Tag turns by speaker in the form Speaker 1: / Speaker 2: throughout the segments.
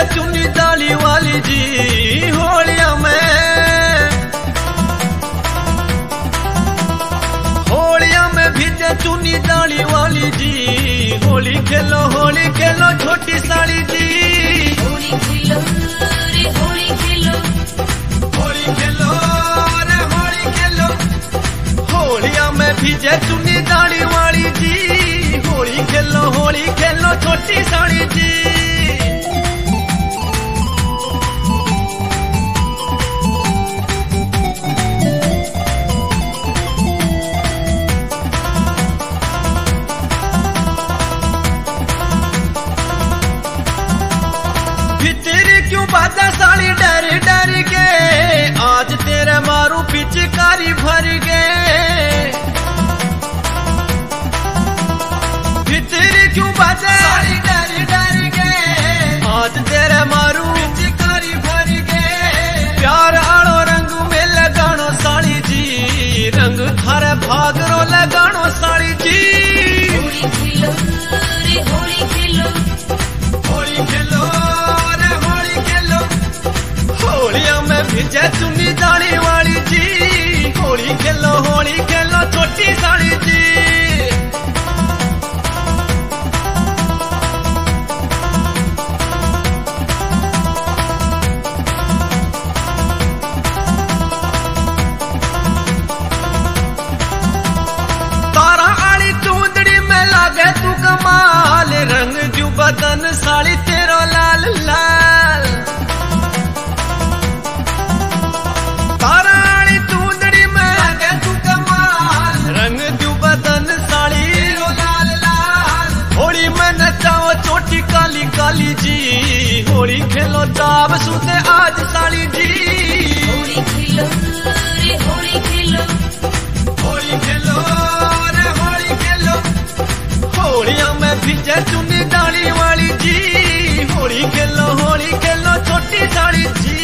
Speaker 1: चुन्नी डाली वाली जी होलिया में भीजे चुन्नी डाली वाली जी। होली खेलो छोटी साली जी।
Speaker 2: होली खेलो रे होली खेलो,
Speaker 1: होली खेलो रे होली खेलो। होलिया में भीजे चुन्नी डाली वाली जी। होली खेलो छोटी साली जी। क्यों बाधा साली डर डर के, आज तेरे मारू पिचकारी भर गे। भीतर क्यों बाधा साली डर डर के, आज तेरे मारू पिचकारी भर गे। प्यार आड़ो रंग में लगानो साली जी, रंग थारे भाग रो लगानो साली जी।
Speaker 2: होली खेलो रे होली खेलो,
Speaker 1: होली खेलो होलिया में भीजे चुन्नी डाली वाली जी। होली खेलो छोटी साली जी। तारा आली चूंदड़ी में लागे तू कमाल, रंग क्यों बदन साली तेरो लाल लाल। काली काली जी होली खेलो चाव सुते आज साली जी।
Speaker 2: होली खेलो रे होली खेलो,
Speaker 1: होली खेलो रे होली खेलो। होलिया में भीजे चुन्नी डाली वाली जी। होली खेलो छोटी साली जी।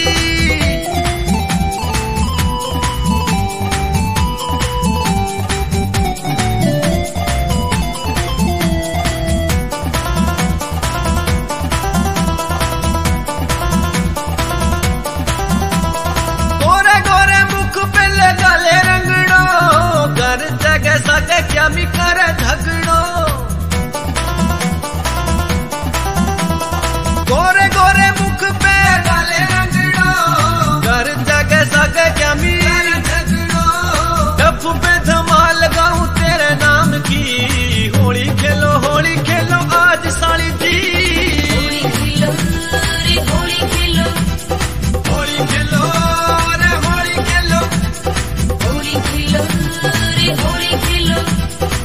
Speaker 1: क्या मी करे झगड़ो, गोरे गोरे मुख पे डाले रंगड़ो। घर जगह सगे क्या मी झगड़ो, डफ पे धमाल गाऊं तेरे नाम की। होली खेलो आज साली जी।
Speaker 2: होली खेलो रे होली खेलो,
Speaker 1: होली खेलो रे होली खेलो।
Speaker 2: होली खेलो रे होली खेलो।